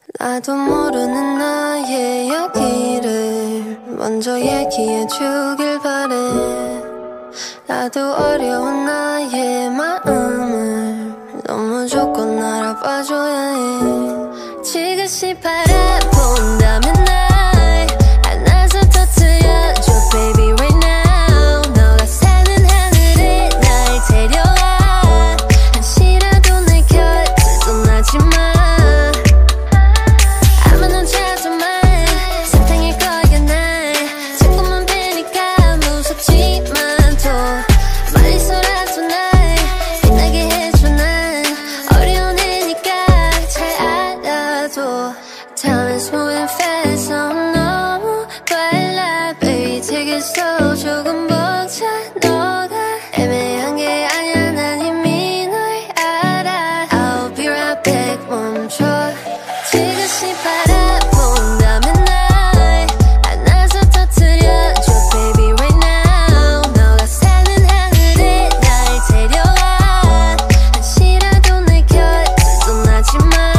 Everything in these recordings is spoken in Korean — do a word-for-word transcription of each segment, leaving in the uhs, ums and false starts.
나도 모르는 나의 여기를 먼저 얘기해 주길 바래. 나도 어려운 나의 마음을 너무 조건 알아봐줘야 해. 지그시 바라본다면 날 안아서 터뜨려줘 baby right now. 너가 사는 하늘에 날 데려와. 한시라도 내 곁을 떠나지마. Time is moving fast, so 너무 빨라 baby take it slow. 조금 벅차 너가 애매한 게 아니야. 난 이미 널 알아. I'll be right back. 멈춰. 지그시 바라본다면 날 안아서 터뜨려줘 baby right now. 너가 사는 하늘에 날 데려와. 한시라도 내 곁을 떠나지마.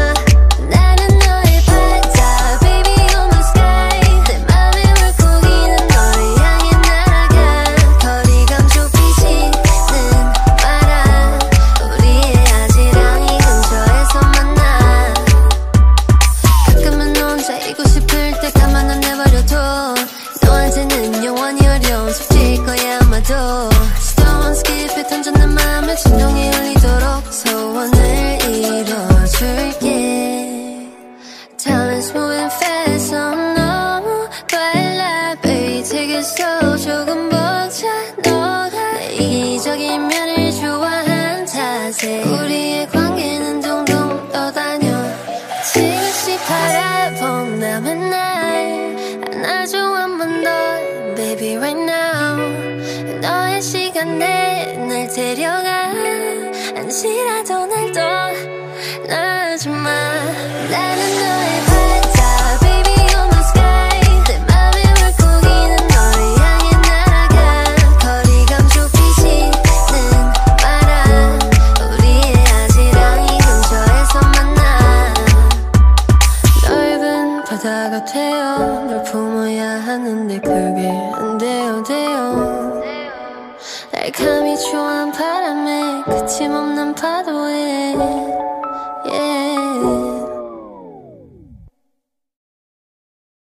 너한테는 영원히 어려운 숙제일 거야 아마도. Stone skip 던져 내 맘에 진동이 울리도록 소원을 이뤄줄게. Time is moving fast, so 너무 빨라 baby take it slow. 조금 벅차 너가 내 이기적인 면을 좋아한 탓에 우리의 관계는 동동 떠다녀. 지그시 바라본다면 날 안아줘 한 번 더 baby right now. 너의 시간에 날 데려가. 한시라도 날 떠나지마. 나는 너의 바다 baby on the sky. 내 맘에 물고기는 너를 향해 날아가. 거리감 좁히지는 마라. 우리의 아지랑이 근처에서 만나. 넓은 바다가 되어 널 품어야 하는데 그게 안 돼요 돼요. 날감이 좋아한 바람에 그침없는 파도에